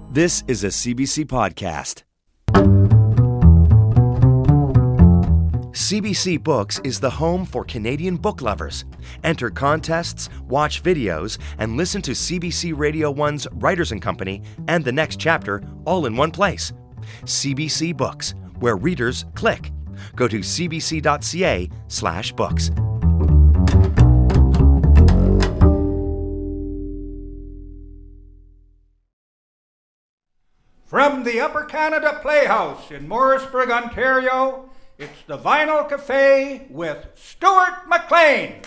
This is a CBC podcast. CBC Books is the home for Canadian book lovers. Enter contests, watch videos, and listen to CBC Radio 1's Writers & Company and The Next Chapter all in one place. CBC Books, where readers click. Go to cbc.ca/books. From the Upper Canada Playhouse in Morrisburg, Ontario, it's the Vinyl Cafe with Stuart McLean.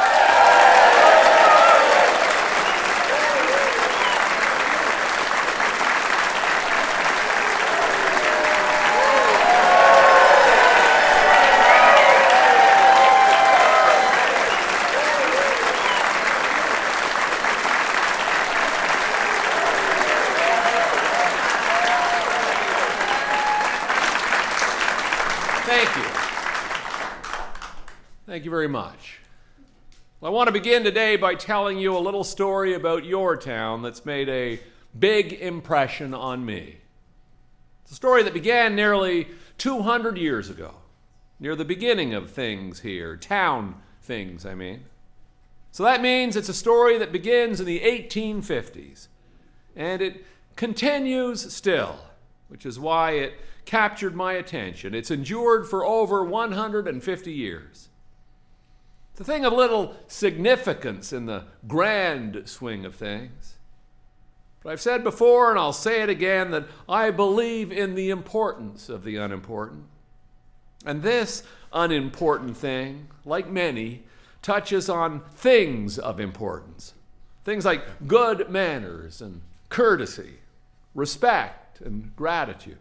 Thank you very much. Well, I want to begin today by telling you a little story about your town that's made a big impression on me. It's a story that began nearly 200 years ago, near the beginning of things here, town things, I mean. So that means it's a story that begins in the 1850s, and it continues still, which is why it captured my attention. It's endured for over 150 years. It's a thing of little significance in the grand swing of things. But I've said before, and I'll say it again, that I believe in the importance of the unimportant. And this unimportant thing, like many, touches on things of importance. Things like good manners and courtesy, respect and gratitude.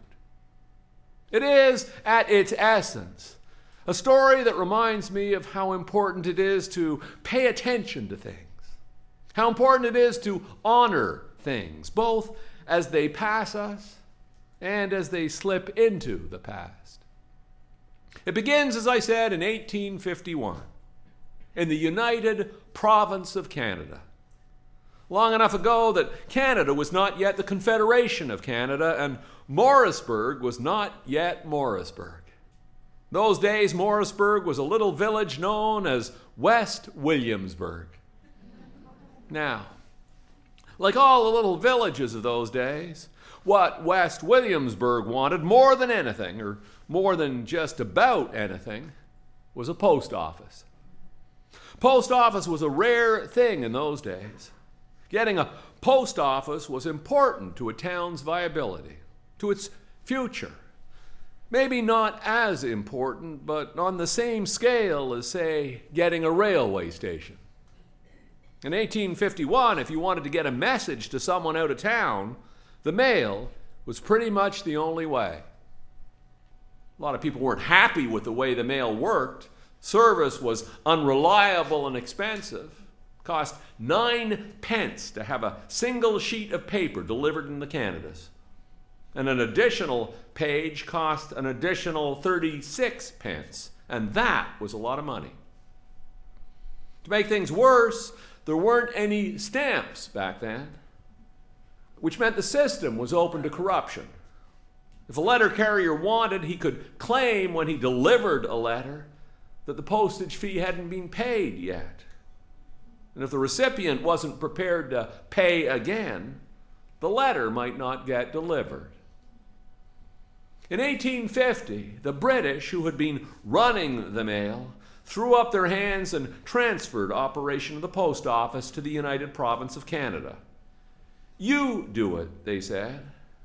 It is, at its essence, a story that reminds me of how important it is to pay attention to things, how important it is to honor things, both as they pass us and as they slip into the past. It begins, as I said, in 1851 in the United Province of Canada. Long enough ago that Canada was not yet the Confederation of Canada and Morrisburg was not yet Morrisburg. Those days, Morrisburg was a little village known as West Williamsburg. Now, like all the little villages of those days, what West Williamsburg wanted more than anything, or more than just about anything, was a post office. Post office was a rare thing in those days. Getting a post office was important to a town's viability, to its future. Maybe not as important, but on the same scale as, say, getting a railway station. In 1851, if you wanted to get a message to someone out of town, the mail was pretty much the only way. A lot of people weren't happy with the way the mail worked. Service was unreliable and expensive. It cost 9 pence to have a single sheet of paper delivered in the Canadas. And an additional page cost an additional 36 pence, and that was a lot of money. To make things worse, there weren't any stamps back then, which meant the system was open to corruption. If a letter carrier wanted, he could claim when he delivered a letter that the postage fee hadn't been paid yet. And if the recipient wasn't prepared to pay again, the letter might not get delivered. In 1850, the British, who had been running the mail, threw up their hands and transferred operation of the post office to the United Province of Canada. You do it, they said.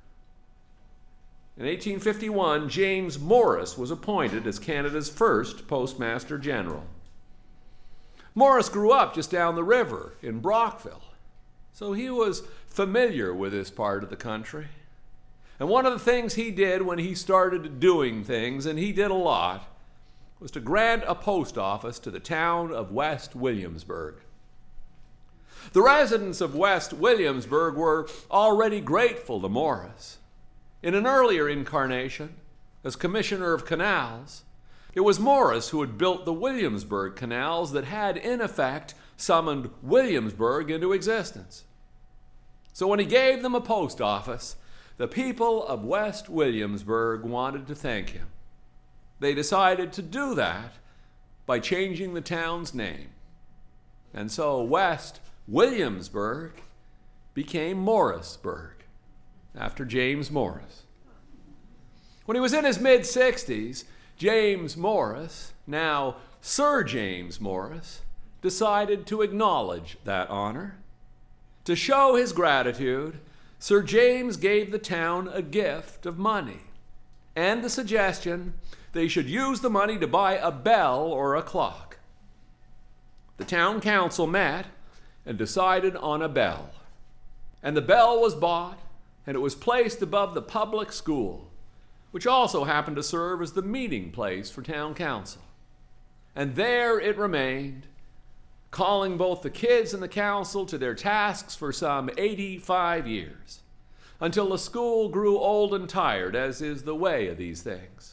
In 1851, James Morris was appointed as Canada's first Postmaster General. Morris grew up just down the river in Brockville, so he was familiar with this part of the country. And one of the things he did when he started doing things, and he did a lot, was to grant a post office to the town of West Williamsburg. The residents of West Williamsburg were already grateful to Morris. In an earlier incarnation, as Commissioner of Canals, it was Morris who had built the Williamsburg canals that had, in effect, summoned Williamsburg into existence. So when he gave them a post office, the people of West Williamsburg wanted to thank him. They decided to do that by changing the town's name. And so West Williamsburg became Morrisburg, after James Morris. When he was in his mid-60s, James Morris, now Sir James Morris, decided to acknowledge that honor. To show his gratitude, Sir James gave the town a gift of money and the suggestion they should use the money to buy a bell or a clock. The town council met and decided on a bell. And the bell was bought, and it was placed above the public school, which also happened to serve as the meeting place for town council. And there it remained, calling both the kids and the council to their tasks for some 85 years, until the school grew old and tired, as is the way of these things.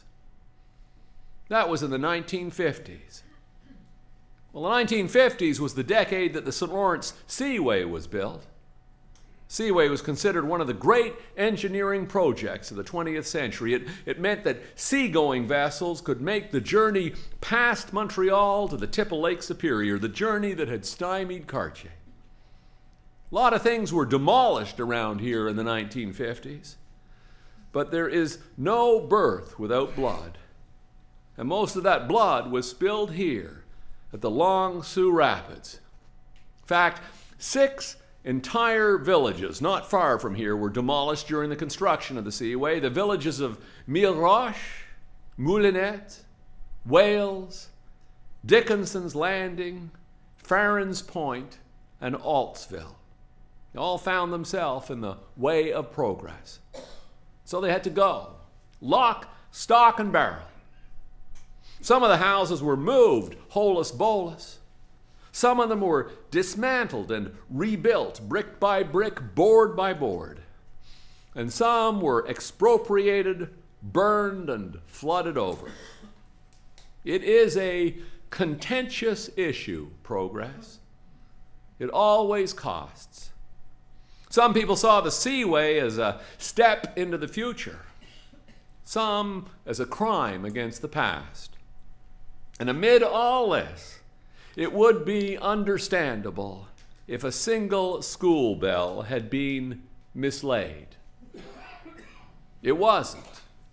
That was in the 1950s. Well, the 1950s was the decade that the St. Lawrence Seaway was built. Seaway was considered one of the great engineering projects of the 20th century. It meant that seagoing vessels could make the journey past Montreal to the tip of Lake Superior, the journey that had stymied Cartier. A lot of things were demolished around here in the 1950s, but there is no birth without blood. And most of that blood was spilled here at the Long Sault Rapids. In fact, 6 entire villages not far from here were demolished during the construction of the Seaway. The villages of Mille Roches, Moulinette, Wales, Dickinson's Landing, Farron's Point, and Altsville. They all found themselves in the way of progress. So they had to go, lock, stock, and barrel. Some of the houses were moved holus bolus. Some of them were dismantled and rebuilt brick by brick, board by board. And some were expropriated, burned, and flooded over. It is a contentious issue, progress. It always costs. Some people saw the Seaway as a step into the future. Some as a crime against the past. And amid all this, it would be understandable if a single school bell had been mislaid. It wasn't.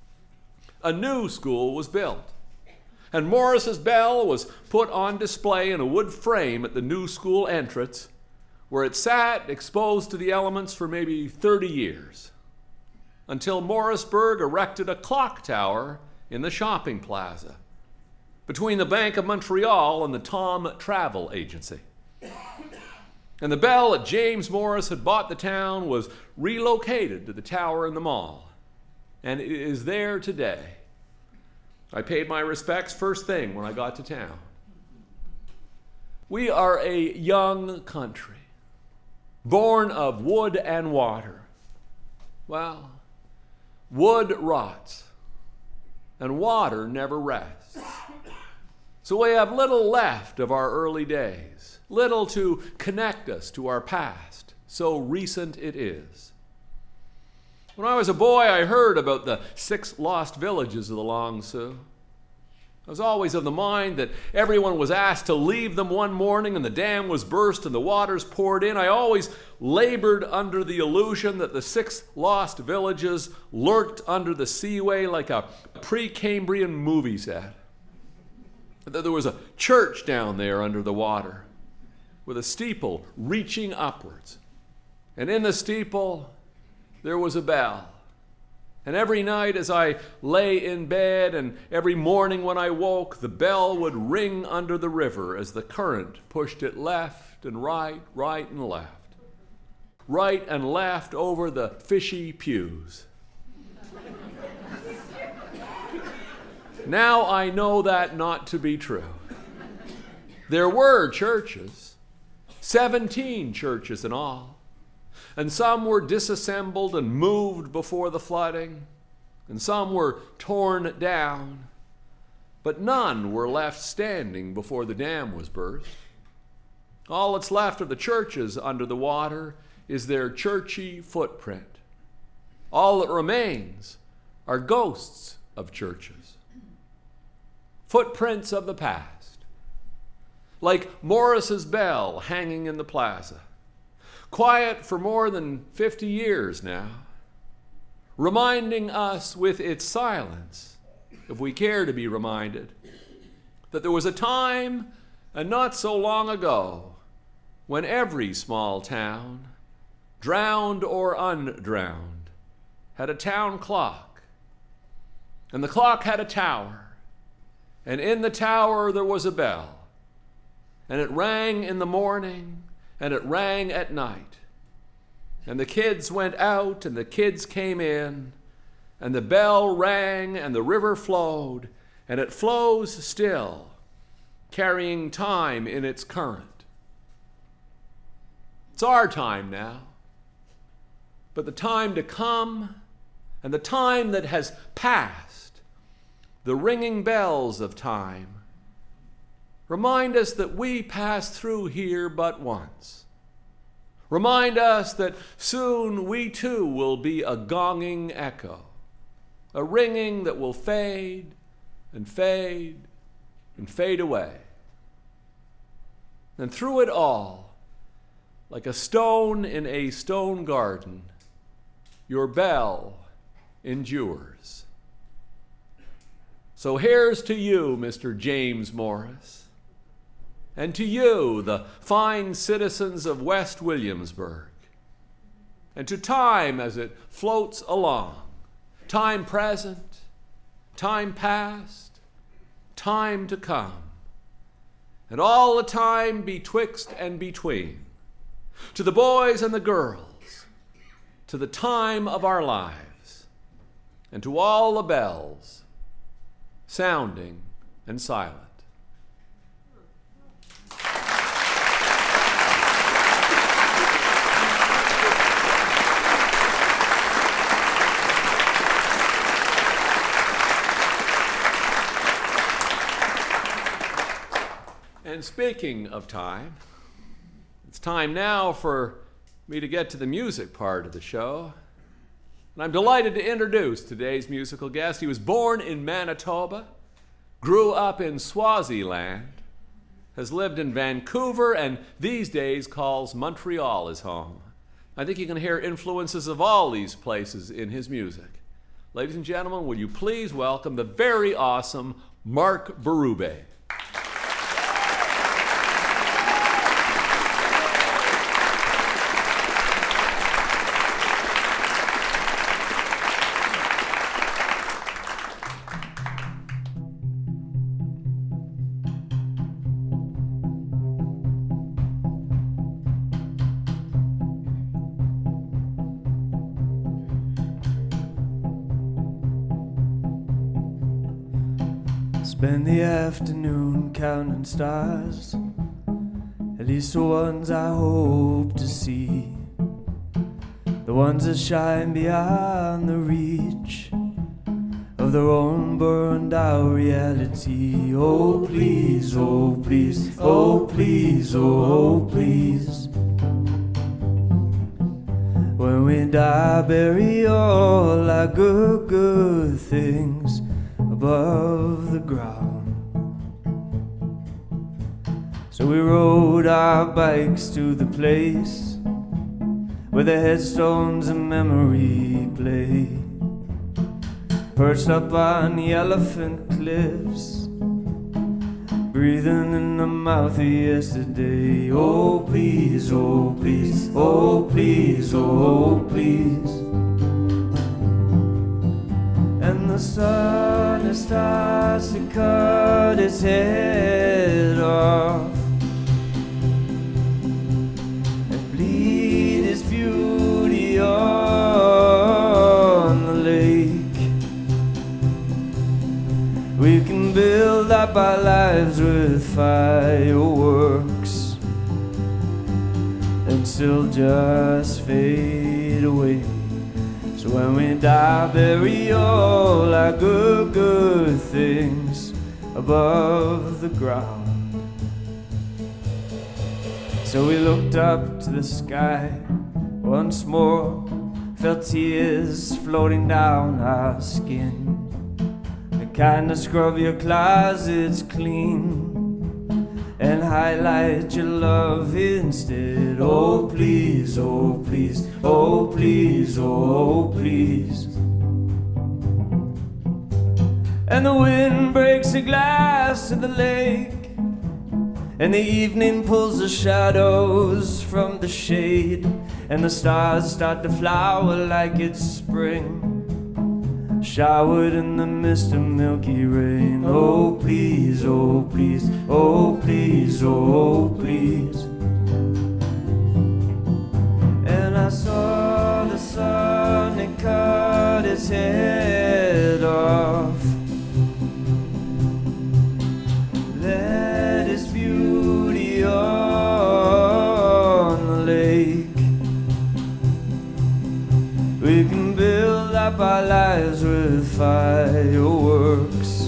A new school was built, and Morris's bell was put on display in a wood frame at the new school entrance, where it sat exposed to the elements for maybe 30 years, until Morrisburg erected a clock tower in the shopping plaza between the Bank of Montreal and the Tom Travel Agency. And the bell that James Morris had bought the town was relocated to the tower in the mall, and it is there today. I paid my respects first thing when I got to town. We are a young country, born of wood and water. Well, wood rots, and water never rests. So we have little left of our early days, little to connect us to our past, so recent it is. When I was a boy, I heard about the 6 lost villages of the Long Sault. I was always of the mind that everyone was asked to leave them one morning and the dam was burst and the waters poured in. I always labored under the illusion that the 6 lost villages lurked under the Seaway like a pre-Cambrian movie set. That there was a church down there under the water with a steeple reaching upwards. And in the steeple, there was a bell. And every night as I lay in bed and every morning when I woke, the bell would ring under the river as the current pushed it left and right, right and left. Right and left over the fishy pews. Now I know that not to be true. There were churches, 17 churches in all, and some were disassembled and moved before the flooding, and some were torn down, but none were left standing before the dam was burst. All that's left of the churches under the water is their churchy footprint. all that remains are ghosts of churches, footprints of the past, like Morris's bell hanging in the plaza, quiet for more than 50 years now, reminding us with its silence, if we care to be reminded, that there was a time, and not so long ago, when every small town, drowned or undrowned, had a town clock, and the clock had a tower, and in the tower there was a bell, and it rang in the morning, and it rang at night. And the kids went out, and the kids came in, and the bell rang, and the river flowed, and it flows still, carrying time in its current. It's our time now, but the time to come, and the time that has passed, the ringing bells of time, remind us that we pass through here but once. Remind us that soon we too will be a gonging echo, a ringing that will fade and fade and fade away. And through it all, like a stone in a stone garden, your bell endures. So here's to you, Mr. James Morris, and to you, the fine citizens of West Williamsburg, and to time as it floats along, time present, time past, time to come, and all the time betwixt and between, to the boys and the girls, to the time of our lives, and to all the bells, sounding and silent. And speaking of time, it's time now for me to get to the music part of the show. And I'm delighted to introduce today's musical guest. He was born in Manitoba, grew up in Swaziland, has lived in Vancouver, and these days calls Montreal his home. I think you can hear influences of all these places in his music. Ladies and gentlemen, will you please welcome the very awesome Mark Berube. Spend the afternoon counting stars, at least the ones I hope to see, the ones that shine beyond the reach of their own burned out reality. Oh please, oh please, oh please, oh please, when we die bury all our good things above the ground. So we rode our bikes to the place where the headstones of memory play, perched up on the elephant cliffs, breathing in the mouth of yesterday. Oh please, oh please, oh please, oh please. And the sun starts to cut its head off and bleed its beauty on the lake. We can build up our lives with fireworks and still just fade away. So when we die, bury all our good things above the ground. So we looked up to the sky once more, felt tears floating down our skin. The kind to scrub your closets clean and highlight your love instead. Oh please, oh please, oh please, oh please. And the wind breaks the glass in the lake, and the evening pulls the shadows from the shade, and the stars start to flower like it's spring, showered in the mist of milky rain. Oh please, oh please, oh please, oh please. And I saw the sun, it cut its head off, let its beauty on the lake. We can build up our lives with fireworks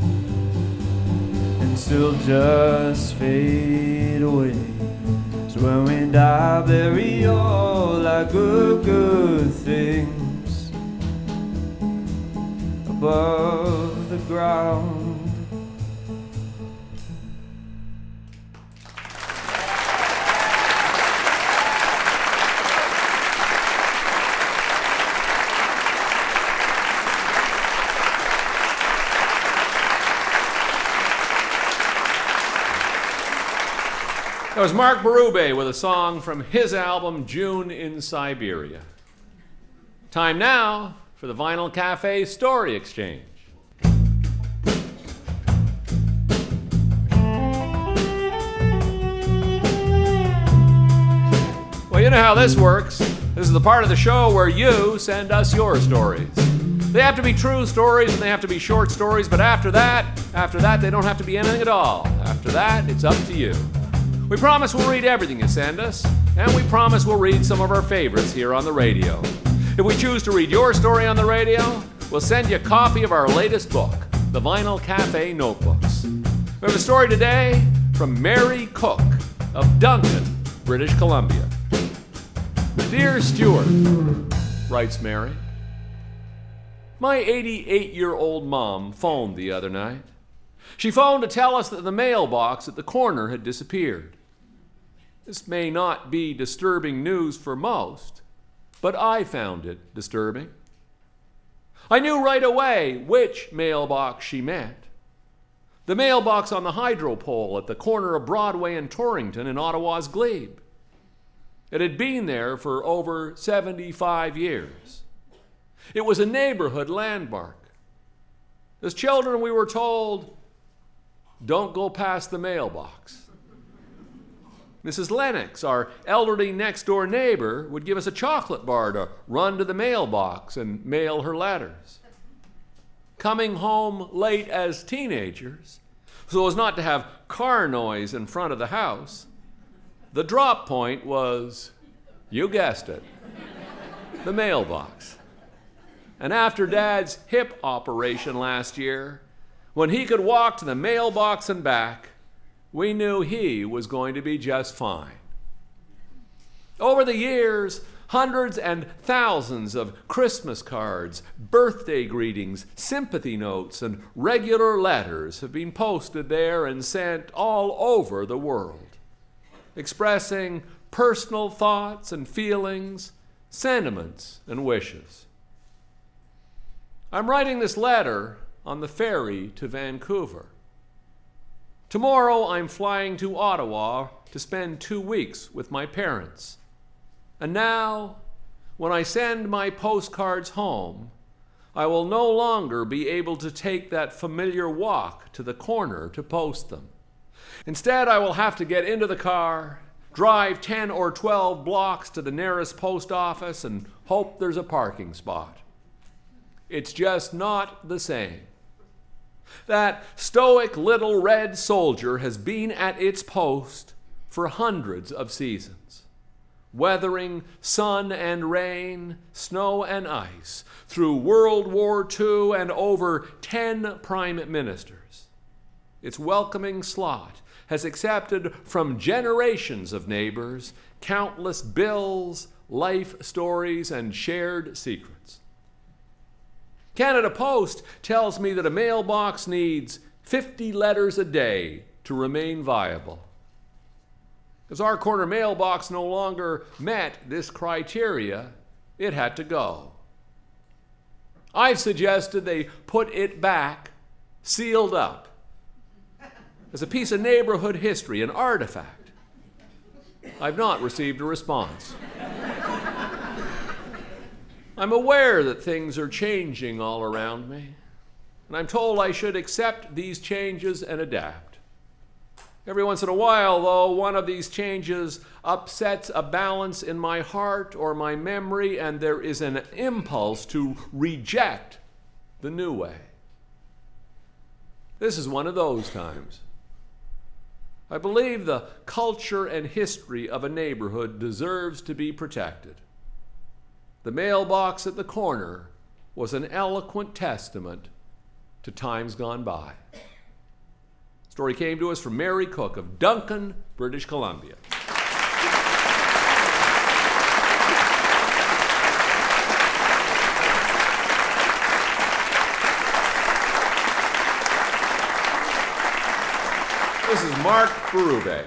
and still just fade away. So when we die, bury all our good things above the ground. That was Mark Berube with a song from his album, June in Siberia. Time now for the Vinyl Cafe Story Exchange. Well, you know how this works. This is the part of the show where you send us your stories. They have to be true stories and they have to be short stories, but after that, they don't have to be anything at all. After that, it's up to you. We promise we'll read everything you send us, and we promise we'll read some of our favorites here on the radio. If we choose to read your story on the radio, we'll send you a copy of our latest book, The Vinyl Cafe Notebooks. We have a story today from Mary Cook of Duncan, British Columbia. Dear Stuart, writes Mary, my 88-year-old mom phoned the other night. She phoned to tell us that the mailbox at the corner had disappeared. This may not be disturbing news for most, but I found it disturbing. I knew right away which mailbox she meant. The mailbox on the hydro pole at the corner of Broadway and Torrington in Ottawa's Glebe. It had been there for over 75 years. It was a neighborhood landmark. As children, we were told, don't go past the mailbox. Mrs. Lennox, our elderly next-door neighbor, would give us a chocolate bar to run to the mailbox and mail her letters. Coming home late as teenagers, so as not to have car noise in front of the house, the drop point was, you guessed it, the mailbox. And after Dad's hip operation last year, when he could walk to the mailbox and back, we knew he was going to be just fine. Over the years, hundreds and thousands of Christmas cards, birthday greetings, sympathy notes, and regular letters have been posted there and sent all over the world, expressing personal thoughts and feelings, sentiments and wishes. I'm writing this letter on the ferry to Vancouver. Tomorrow I'm flying to Ottawa to spend 2 weeks with my parents. And now, when I send my postcards home, I will no longer be able to take that familiar walk to the corner to post them. Instead, I will have to get into the car, drive 10 or 12 blocks to the nearest post office, and hope there's a parking spot. It's just not the same. That stoic little red soldier has been at its post for hundreds of seasons, weathering sun and rain, snow and ice, through World War II and over 10 prime ministers. Its welcoming slot has accepted from generations of neighbors countless bills, life stories, and shared secrets. Canada Post tells me that a mailbox needs 50 letters a day to remain viable. As our corner mailbox no longer met this criteria, it had to go. I've suggested they put it back, sealed up, as a piece of neighborhood history, an artifact. I've not received a response. I'm aware that things are changing all around me, and I'm told I should accept these changes and adapt. Every once in a while, though, one of these changes upsets a balance in my heart or my memory, and there is an impulse to reject the new way. This is one of those times. I believe the culture and history of a neighborhood deserves to be protected. The mailbox at the corner was an eloquent testament to times gone by. The story came to us from Mary Cook of Duncan, British Columbia. This is Mark Berube.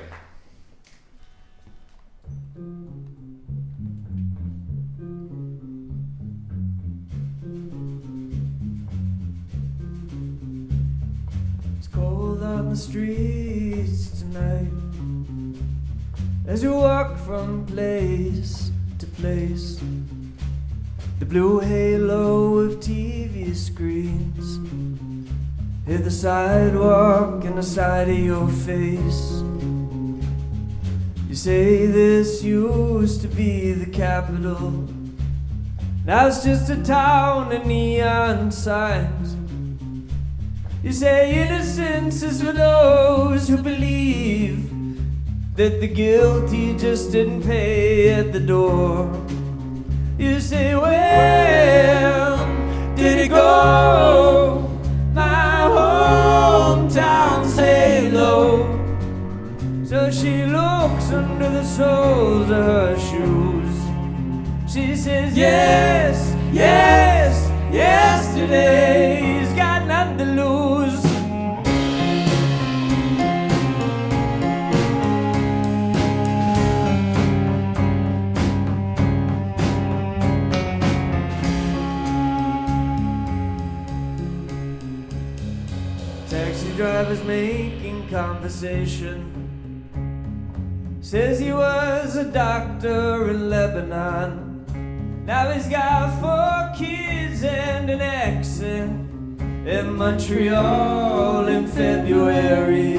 It's cold on the streets tonight as you walk from place to place. The blue halo of TV screens hit the sidewalk and the side of your face. You say this used to be the capital, now it's just a town of neon signs. You say innocence is for those who believe that the guilty just didn't pay at the door. You say, where did it go? My hometown's halo. So she looks under the soles of her shoes. She says, yes, yes, yesterday's got nothing to lose. Taxi driver's making conversation. Says he was a doctor in Lebanon. Now he's got 4 kids and an accent in Montreal in February.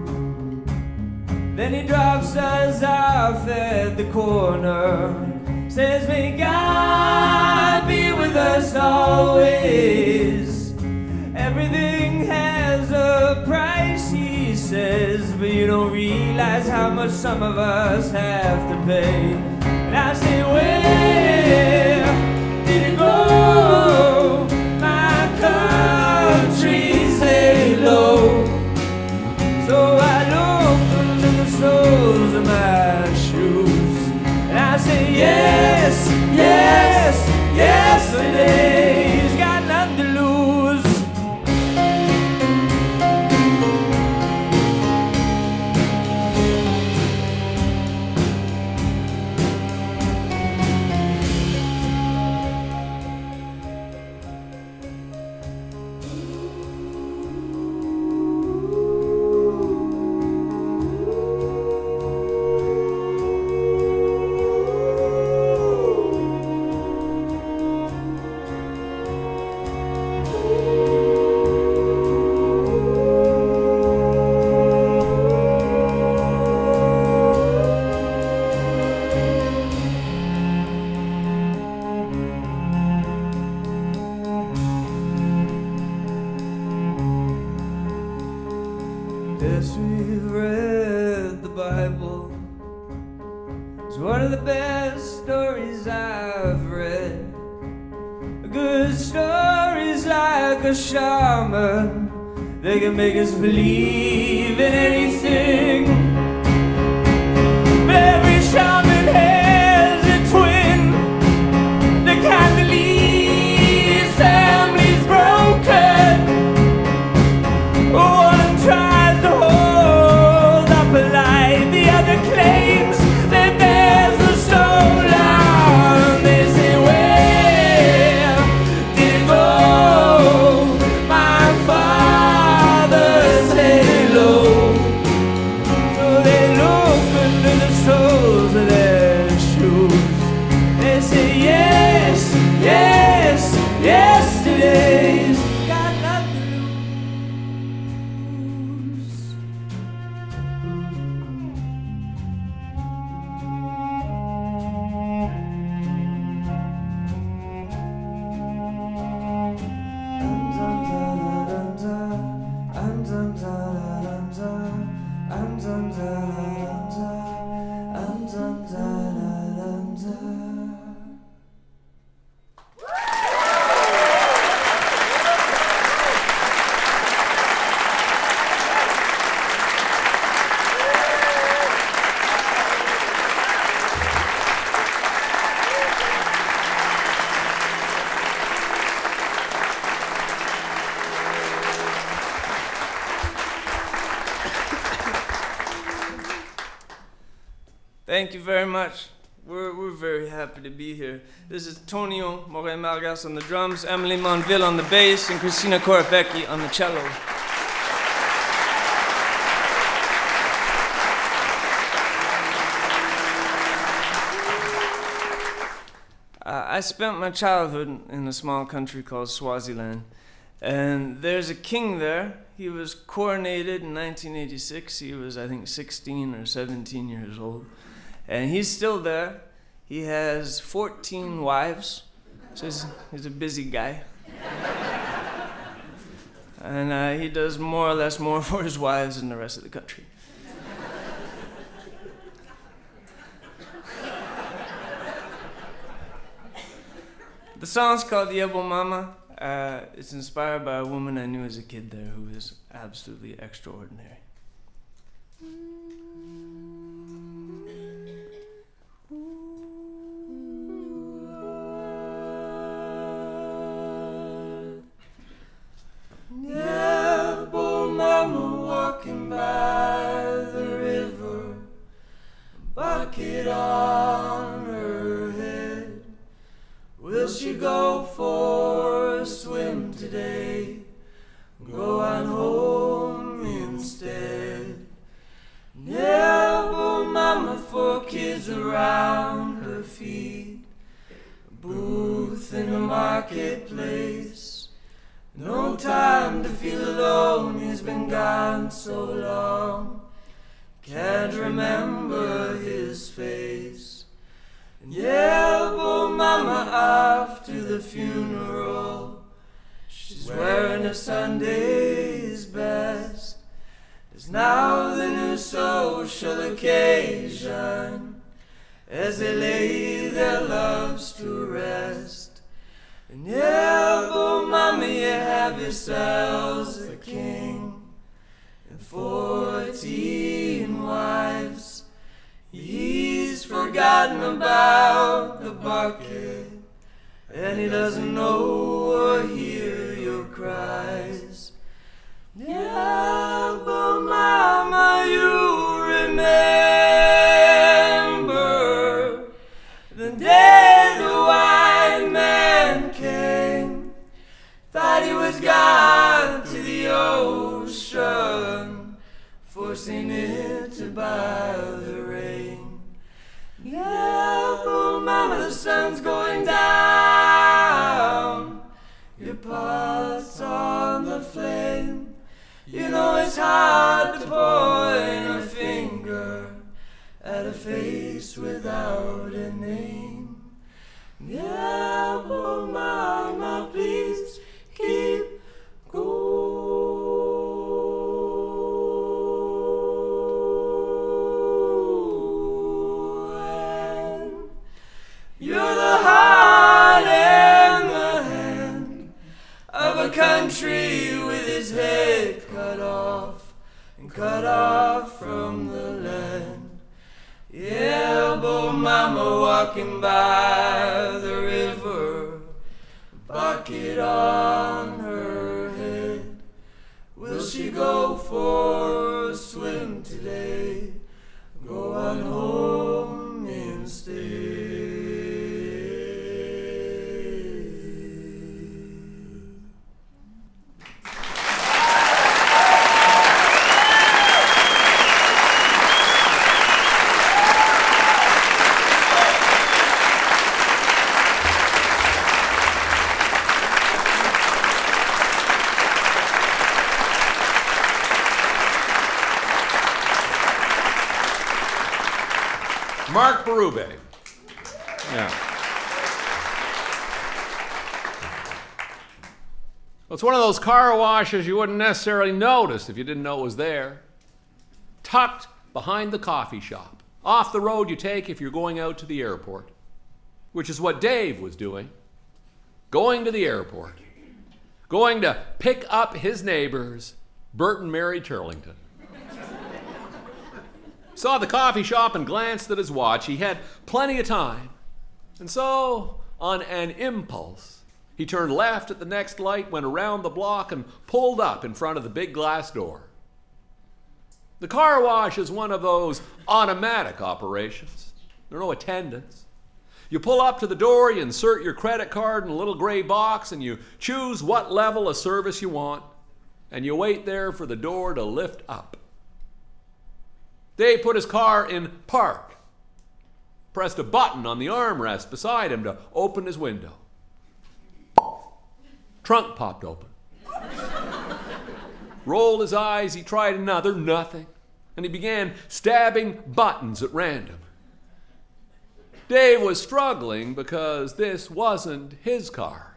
Then he drops us off at the corner. Says, may God be with us always. Everything has a price, he says, but you don't realize how much some of us have to pay. And I say, where did it go? My country's halo. So I look under the soles of my shoes, and I say, yes, yes, yesterday's got nothing to lose. Yes, we've read the Bible. It's one of the best stories I've read. A good story's like a shaman. They can make us believe in anything. But every shaman has a twin Thank you very much. We're very happy to be here. This is Tonio Moret-Margas on the drums, Emily Monville on the bass, and Christina Koropecki on the cello. I spent my childhood in a small country called Swaziland, and there's a king there. He was coronated in 1986. He was, I think, 16 or 17 years old. And he's still there. He has 14 wives, so he's a busy guy. And he does more or less more for his wives than the rest of the country. The song's called Yebo Mama. It's inspired by a woman I knew as a kid there who is absolutely extraordinary. Yebo Mama walking by the river, bucket on her head. Will she go for a swim today? Go on home instead. Never mama for kids around her feet. A booth in the marketplace. No time to feel alone, he's been gone so long. Can't remember his face. And Yebo mama off to the funeral. She's wearing a Sunday's best. It's now the new social occasion as they lay their loves to rest. And Yebo mama, you have yourselves a king and 14 wives. He's forgotten about the bucket, and he doesn't know or hear your cries. Yebo mama, you remember the day the white man came. Thought he was gone to the ocean, forcing it to buy the rain. Yebo mama, the sun's going down. Your pot's on the flame. You know it's hard to point a finger at a face without a name. Yebo mama, please keep going. You're the heart and the hand of a country with its head cut off and cut off from the land. Yebo mama walking by the river, bucket on her head. Will she go for a swim today? Go on home instead. Mark Berube. Yeah. Well, it's one of those car washes you wouldn't necessarily notice if you didn't know it was there. Tucked behind the coffee shop. Off the road you take if you're going out to the airport. Which is what Dave was doing. Going to the airport. Going to pick up his neighbors, Bert and Mary Turlington. Saw the coffee shop and glanced at his watch. He had plenty of time. And so, on an impulse, he turned left at the next light, went around the block, and pulled up in front of the big glass door. The car wash is one of those automatic operations. There are no attendants. You pull up to the door, you insert your credit card in a little gray box, and you choose what level of service you want, and you wait there for the door to lift up. Dave put his car in park, pressed a button on the armrest beside him to open his window. Trunk popped open. Rolled his eyes, he tried another, nothing, and he began stabbing buttons at random. Dave was struggling because this wasn't his car.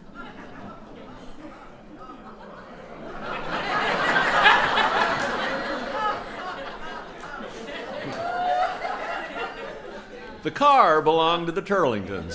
The car belonged to the Turlingtons.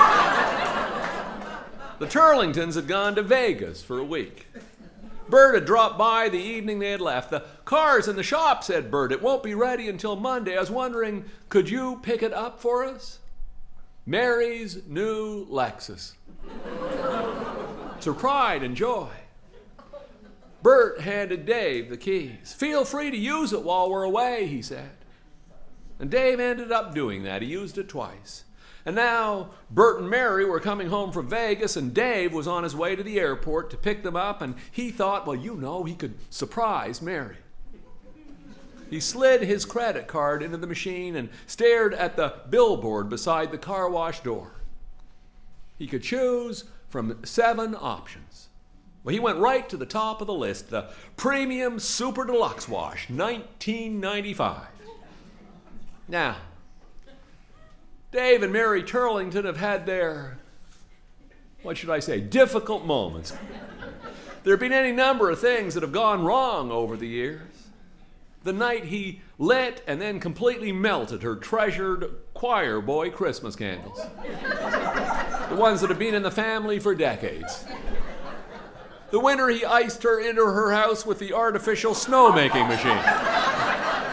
The Turlingtons had gone to Vegas for a week. Bert had dropped by the evening they had left. "The car's in the shop," said Bert. "It won't be ready until Monday. I was wondering, could you pick it up for us?" Mary's new Lexus. To her pride and joy. Bert handed Dave the keys. "Feel free to use it while we're away," he said. And Dave ended up doing that. He used it twice. And now Bert and Mary were coming home from Vegas, and Dave was on his way to the airport to pick them up, and he thought, well, he could surprise Mary. He slid his credit card into the machine and stared at the billboard beside the car wash door. He could choose from 7 options. Well, he went right to the top of the list, the Premium Super Deluxe Wash, $19.95. Now, Dave and Mary Turlington have had their, difficult moments. There have been any number of things that have gone wrong over the years. The night he lit and then completely melted her treasured choir boy Christmas candles. The ones that have been in the family for decades. The winter he iced her into her house with the artificial snowmaking machine.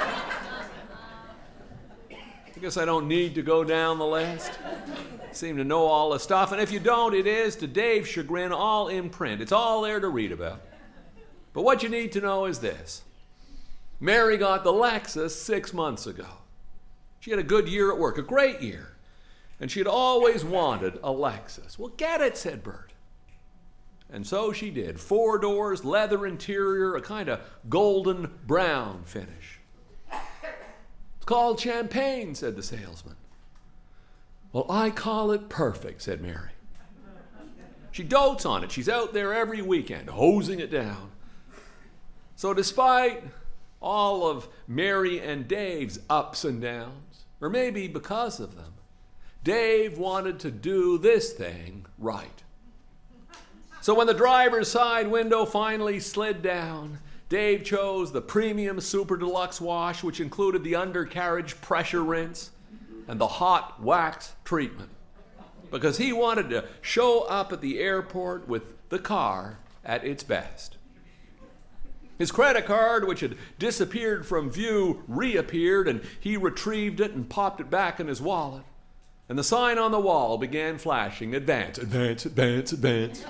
I guess I don't need to go down the list. Seem to know all the stuff, and if you don't, it is, to Dave's chagrin, all in print. It's all there to read about. But what you need to know is this. Mary got the Lexus 6 months ago. She had a good year at work, a great year, and she had always wanted a Lexus. "Well, get it," said Bert. And so she did. 4 doors, leather interior, a kind of golden brown finish. "Called champagne," said the salesman. "Well, I call it perfect," said Mary. She dotes on it. She's out there every weekend, hosing it down. So despite all of Mary and Dave's ups and downs, or maybe because of them, Dave wanted to do this thing right. So when the driver's side window finally slid down, Dave chose the Premium Super Deluxe Wash, which included the undercarriage pressure rinse and the hot wax treatment, because he wanted to show up at the airport with the car at its best. His credit card, which had disappeared from view, reappeared, and he retrieved it and popped it back in his wallet. And the sign on the wall began flashing, "Advance, advance, advance, advance."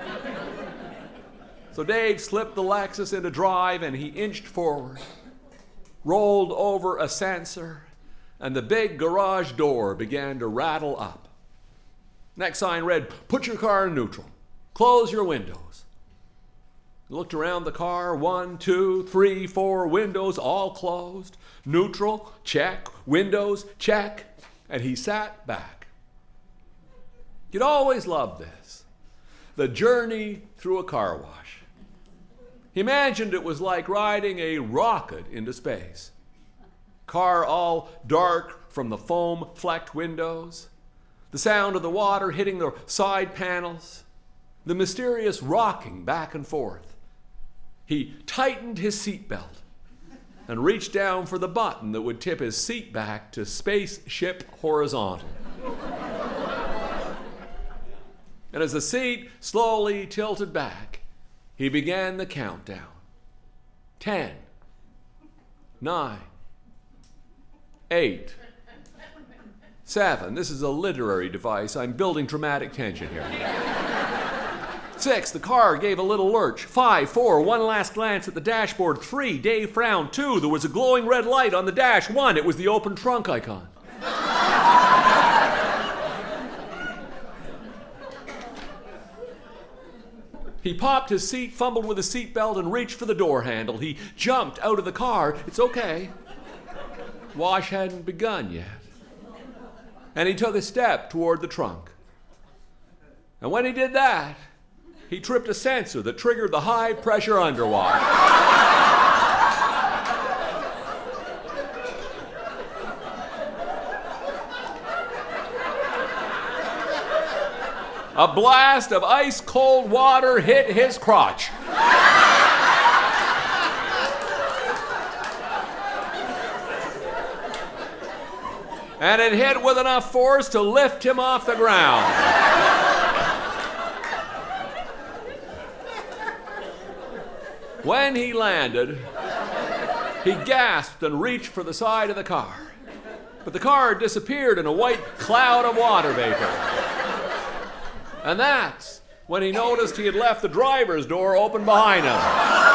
So Dave slipped the Lexus into drive, and he inched forward, rolled over a sensor, and the big garage door began to rattle up. Next sign read, "Put your car in neutral. Close your windows." He looked around the car, 1, 2, 3, 4 windows, all closed. Neutral, check. Windows, check. And he sat back. You'd always loved this, the journey through a car wash. He imagined it was like riding a rocket into space. Car all dark from the foam-flecked windows, the sound of the water hitting the side panels, the mysterious rocking back and forth. He tightened his seatbelt and reached down for the button that would tip his seat back to spaceship horizontal. And as the seat slowly tilted back, he began the countdown. 10, 9, 8, 7. This is a literary device. I'm building dramatic tension here. 6, the car gave a little lurch. 5, 4, one last glance at the dashboard. 3, Dave frowned. 2, there was a glowing red light on the dash. 1, it was the open trunk icon. He popped his seat, fumbled with his seatbelt, and reached for the door handle. He jumped out of the car. It's okay. Wash hadn't begun yet. And he took a step toward the trunk. And when he did that, he tripped a sensor that triggered the high-pressure underwash. A blast of ice-cold water hit his crotch. And it hit with enough force to lift him off the ground. When he landed, he gasped and reached for the side of the car. But the car disappeared in a white cloud of water vapor. And that's when he noticed he had left the driver's door open behind him.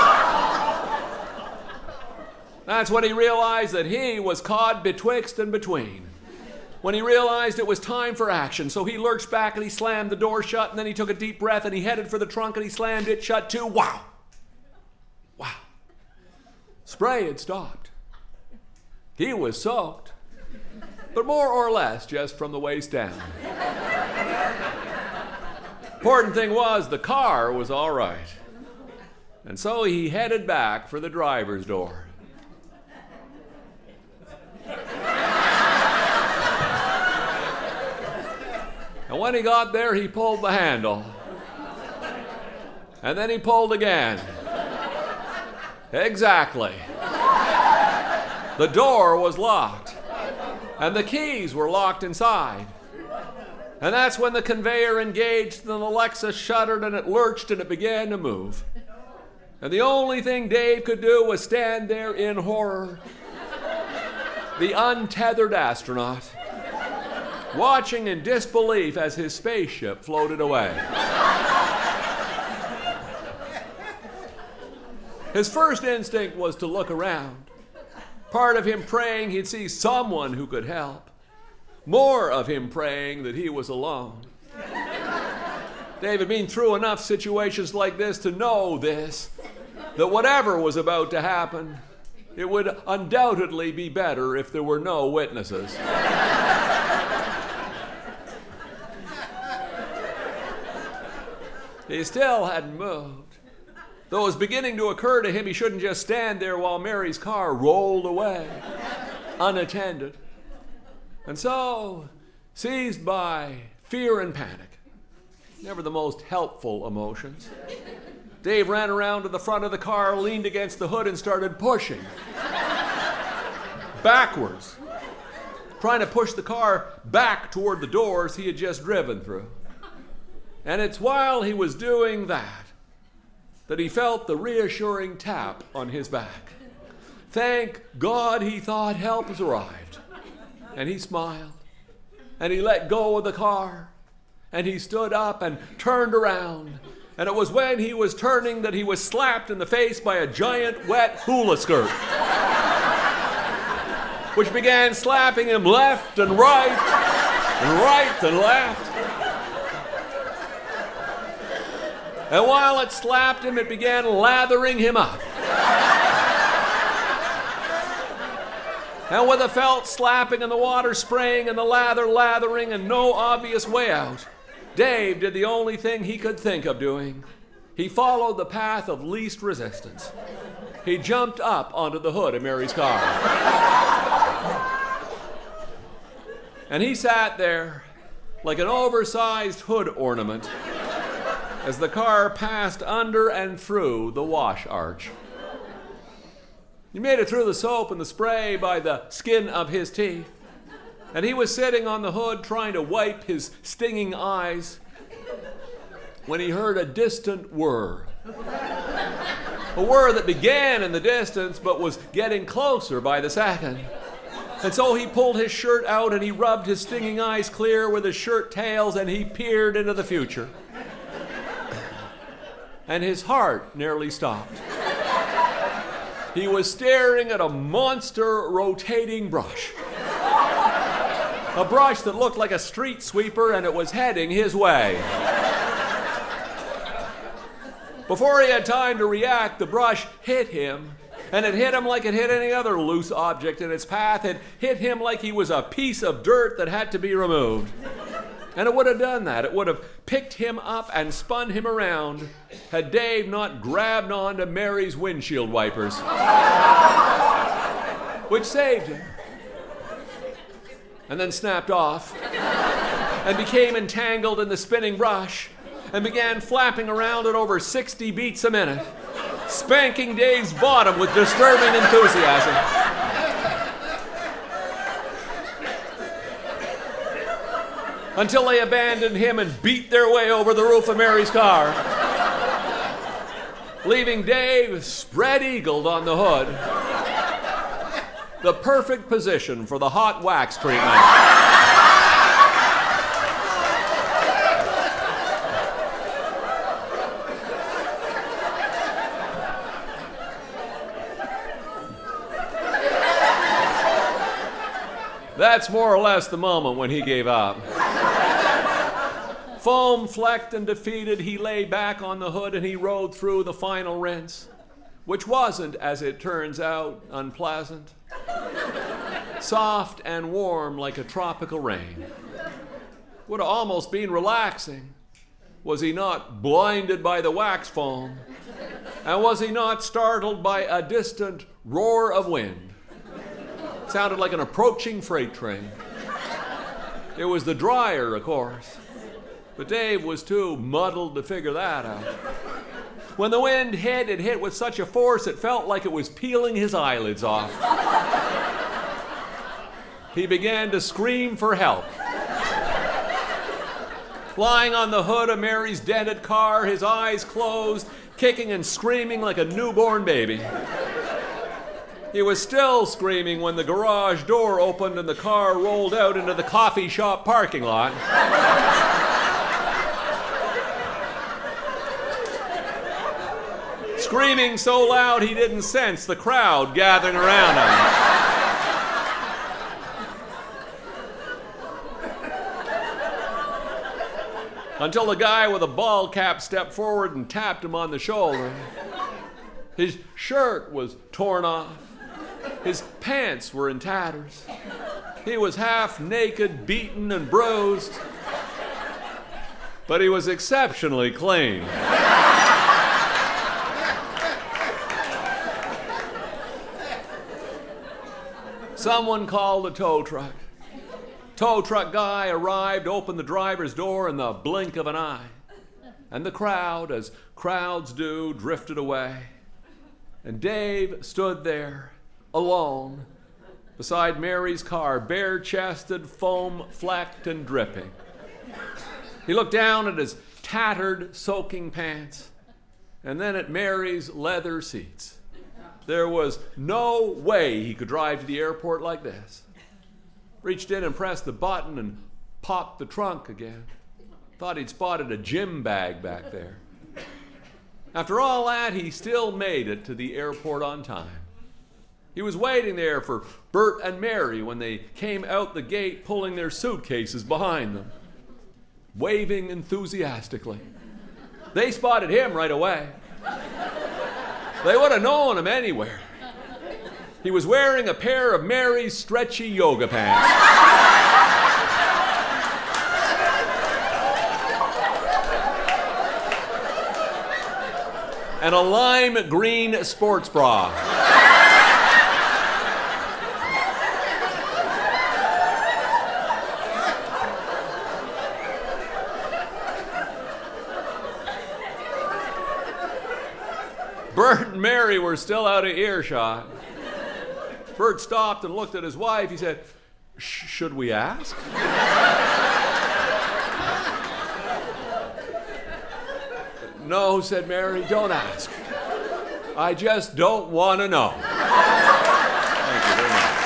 That's when he realized that he was caught betwixt and between. When he realized it was time for action, so he lurched back and he slammed the door shut, and then he took a deep breath and he headed for the trunk and he slammed it shut too. Wow. Wow. Spray had stopped. He was soaked, but more or less just from the waist down. Important thing was the car was all right. And so he headed back for the driver's door. And when he got there, he pulled the handle. And then he pulled again. Exactly. The door was locked. And the keys were locked inside. And that's when the conveyor engaged and the Alexa shuddered and it lurched and it began to move. And the only thing Dave could do was stand there in horror. The untethered astronaut, watching in disbelief as his spaceship floated away. His first instinct was to look around. Part of him praying he'd see someone who could help. More of him praying that he was alone. Dave had been through enough situations like this to know this, that whatever was about to happen, it would undoubtedly be better if there were no witnesses. He still hadn't moved, though it was beginning to occur to him he shouldn't just stand there while Mary's car rolled away, unattended. And so, seized by fear and panic, never the most helpful emotions, Dave ran around to the front of the car, leaned against the hood, and started pushing. Backwards. Trying to push the car back toward the doors he had just driven through. And it's while he was doing that he felt the reassuring tap on his back. Thank God, he thought, help has arrived. And he smiled, and he let go of the car, and he stood up and turned around, and it was when he was turning that he was slapped in the face by a giant wet hula skirt, which began slapping him left and right and left. And while it slapped him, it began lathering him up. And with the felt slapping and the water spraying and the lather lathering and no obvious way out, Dave did the only thing he could think of doing. He followed the path of least resistance. He jumped up onto the hood of Mary's car. And he sat there like an oversized hood ornament as the car passed under and through the wash arch. He made it through the soap and the spray by the skin of his teeth. And he was sitting on the hood trying to wipe his stinging eyes when he heard a distant whir. A whir that began in the distance but was getting closer by the second. And so he pulled his shirt out and he rubbed his stinging eyes clear with his shirt tails and he peered into the future. and his heart nearly stopped. He was staring at a monster rotating brush. A brush that looked like a street sweeper, and it was heading his way. Before he had time to react, the brush hit him, and it hit him like it hit any other loose object in its path. It hit him like he was a piece of dirt that had to be removed. And it would have done that. It would have picked him up and spun him around had Dave not grabbed onto Mary's windshield wipers, which saved him. And then snapped off and became entangled in the spinning brush and began flapping around at over 60 beats a minute, spanking Dave's bottom with disturbing enthusiasm. Until they abandoned him and beat their way over the roof of Mary's car, leaving Dave spread-eagled on the hood. The perfect position for the hot wax treatment. That's more or less the moment when he gave up. Foam flecked and defeated, he lay back on the hood and he rode through the final rinse, which wasn't, as it turns out, unpleasant. Soft and warm like a tropical rain. Would have almost been relaxing. Was he not blinded by the wax foam? And was he not startled by a distant roar of wind? Sounded like an approaching freight train. It was the dryer, of course. But Dave was too muddled to figure that out. When the wind hit, it hit with such a force it felt like it was peeling his eyelids off. He began to scream for help. Lying on the hood of Mary's dented car, his eyes closed, kicking and screaming like a newborn baby. He was still screaming when the garage door opened and the car rolled out into the coffee shop parking lot. Screaming so loud he didn't sense the crowd gathering around him. Until the guy with a ball cap stepped forward and tapped him on the shoulder. His shirt was torn off. His pants were in tatters. He was half naked, beaten, and bruised. But he was exceptionally clean. Someone called a tow truck. Tow truck guy arrived, opened the driver's door in the blink of an eye. And the crowd, as crowds do, drifted away. And Dave stood there, alone, beside Mary's car, bare-chested, foam-flecked, and dripping. He looked down at his tattered, soaking pants, and then at Mary's leather seats. There was no way he could drive to the airport like this. Reached in and pressed the button and popped the trunk again. Thought he'd spotted a gym bag back there. After all that, he still made it to the airport on time. He was waiting there for Bert and Mary when they came out the gate pulling their suitcases behind them, waving enthusiastically. They spotted him right away. They would have known him anywhere. He was wearing a pair of Mary's stretchy yoga pants. And a lime green sports bra. Bert and Mary were still out of earshot. Bert stopped and looked at his wife. He said, "Should we ask?" "No," said Mary, "don't ask. I just don't want to know." Thank you very much.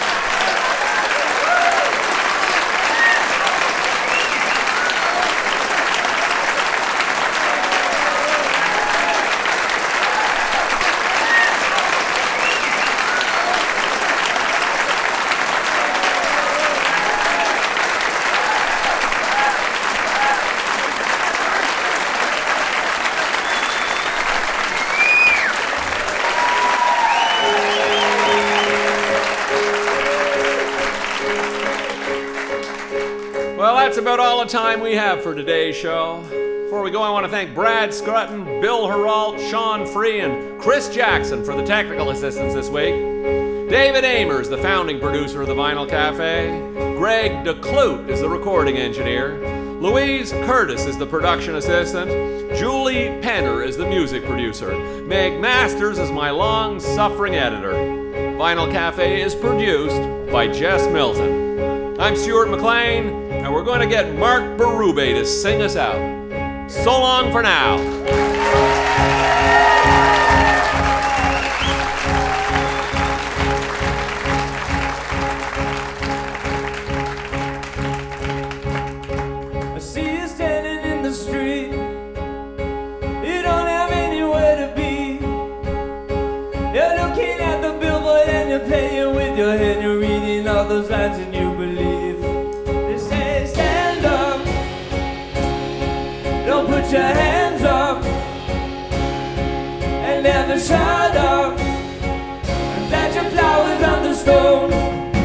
that's about all the time we have for today's show. Before we go, I want to thank Brad Scrutton, Bill Heralt, Sean Free, and Chris Jackson for the technical assistance this week. David Amers, the founding producer of the Vinyl Cafe. Greg DeClute is the recording engineer. Louise Curtis is the production assistant. Julie Penner is the music producer. Meg Masters is my long-suffering editor. Vinyl Cafe is produced by Jess Milton. I'm Stuart McLean, and we're going to get Mark Berube to sing us out. So long for now. I see you standing in the street. You don't have anywhere to be. You're looking at the billboard and you're playing with your head. You're reading all those lines and you believe. They say stand up. Don't put your hands up and never shut up. And plant your flowers on the stone.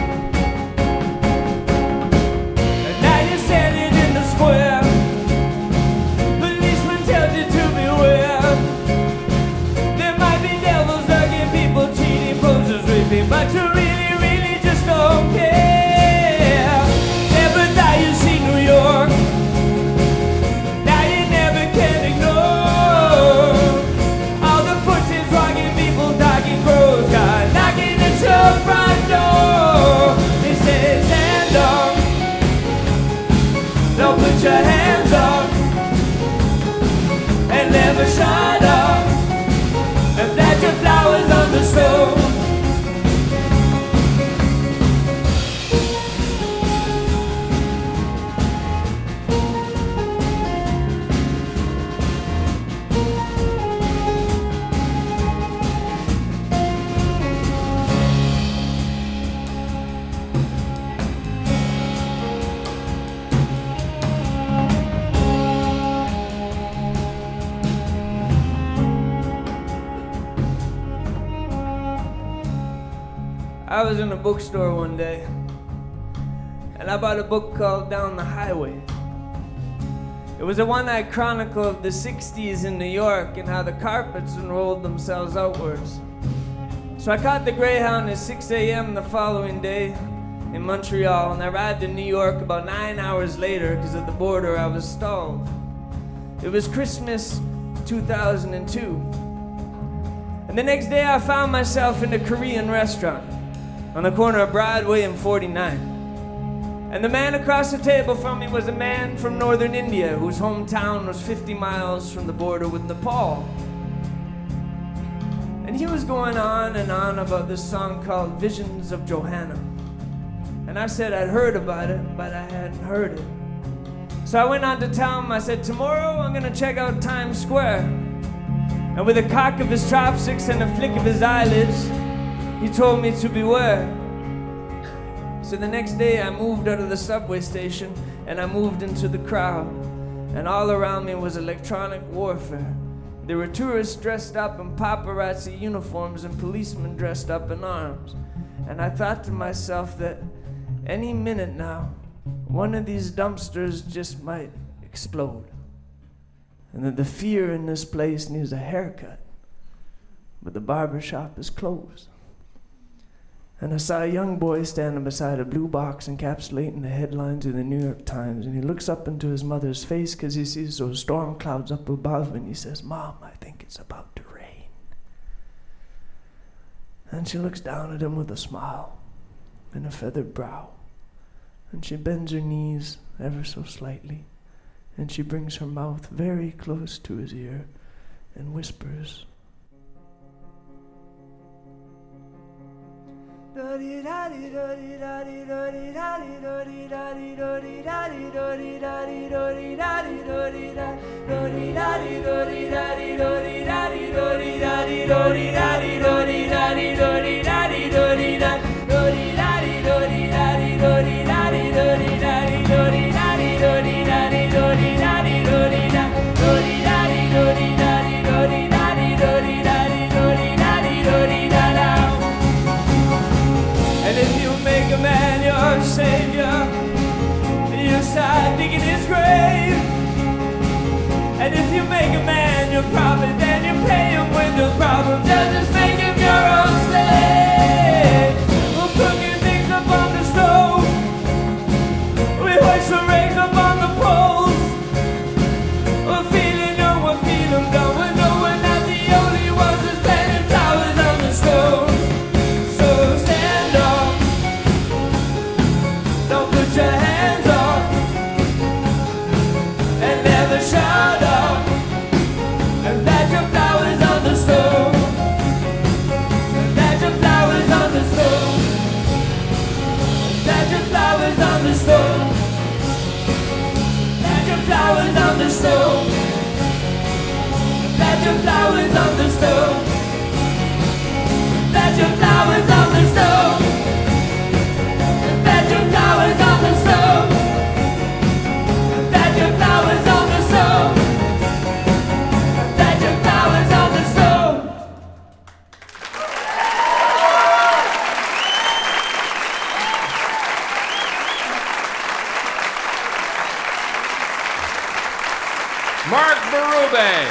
And now you're standing in the square. Policeman tells you to beware. There might be devils lurking, people cheating, posers raping, but you really, really just don't care. Never thought you'd see New York. Front door. They say stand up. Don't put your hands up and never shut up. And plant your flowers on the stone. I was in a bookstore one day, and I bought a book called Down the Highway. It was a one-eyed chronicle of the 60s in New York and how the carpets unrolled themselves outwards. So I caught the Greyhound at 6 a.m. the following day in Montreal, and I arrived in New York about 9 hours later because at the border I was stalled. It was Christmas 2002. And the next day I found myself in a Korean restaurant on the corner of Broadway and 49. And the man across the table from me was a man from northern India whose hometown was 50 miles from the border with Nepal. And he was going on and on about this song called Visions of Johanna. And I said I'd heard about it, but I hadn't heard it. So I went on to tell him, I said, tomorrow I'm gonna check out Times Square. And with a cock of his chopsticks and a flick of his eyelids, he told me to beware. So the next day I moved out of the subway station and I moved into the crowd. And all around me was electronic warfare. There were tourists dressed up in paparazzi uniforms and policemen dressed up in arms. And I thought to myself that any minute now, one of these dumpsters just might explode. And that the fear in this place needs a haircut. But the barber shop is closed. And I saw a young boy standing beside a blue box encapsulating the headlines of the New York Times. And he looks up into his mother's face because he sees those storm clouds up above. And he says, Mom, I think it's about to rain. And she looks down at him with a smile and a feathered brow. And she bends her knees ever so slightly. And she brings her mouth very close to his ear and whispers, and if you make a man your savior, you start make a man your prophet, then you pay him with the problem. Just make him your own slave. We're cooking things up on the stove. We hoist the rags up on the poles. We're feeling young, we're feeling dumb. We know we're not the only ones who's planting flowers on the stove. So stand up, don't put your hands up, and never shut up, and plant your flowers on the stove, and plant your flowers on the stove, plant your flowers on the stove, plant your flowers on the stove, plant your flowers on the stove, plant your flowers on the stove, plant your flowers on the stove, plant your flowers on the stove, plant your flowers on the stove. Mark Berube.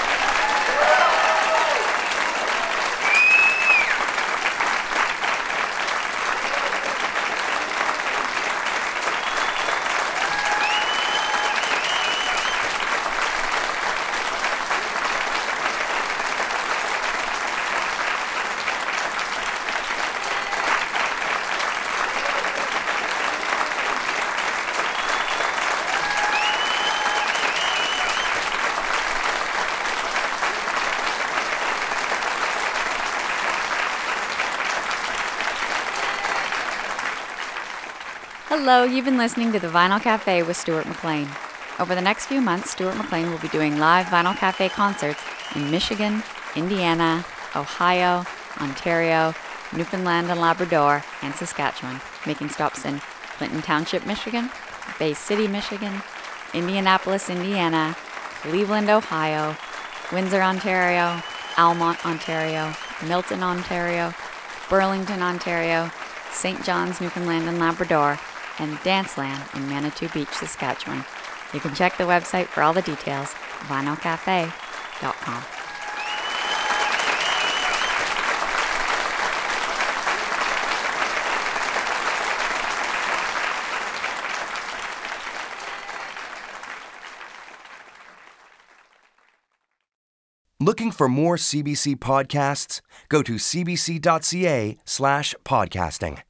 Hello, you've been listening to the Vinyl Cafe with Stuart McLean. Over the next few months, Stuart McLean will be doing live Vinyl Cafe concerts in Michigan, Indiana, Ohio, Ontario, Newfoundland and Labrador, and Saskatchewan, making stops in Clinton Township, Michigan, Bay City, Michigan, Indianapolis, Indiana, Cleveland, Ohio, Windsor, Ontario, Almont, Ontario, Milton, Ontario, Burlington, Ontario, St. John's, Newfoundland and Labrador, and Danceland in Manitou Beach, Saskatchewan. You can check the website for all the details, vinylcafe.com. Looking for more CBC podcasts? Go to cbc.ca/podcasting.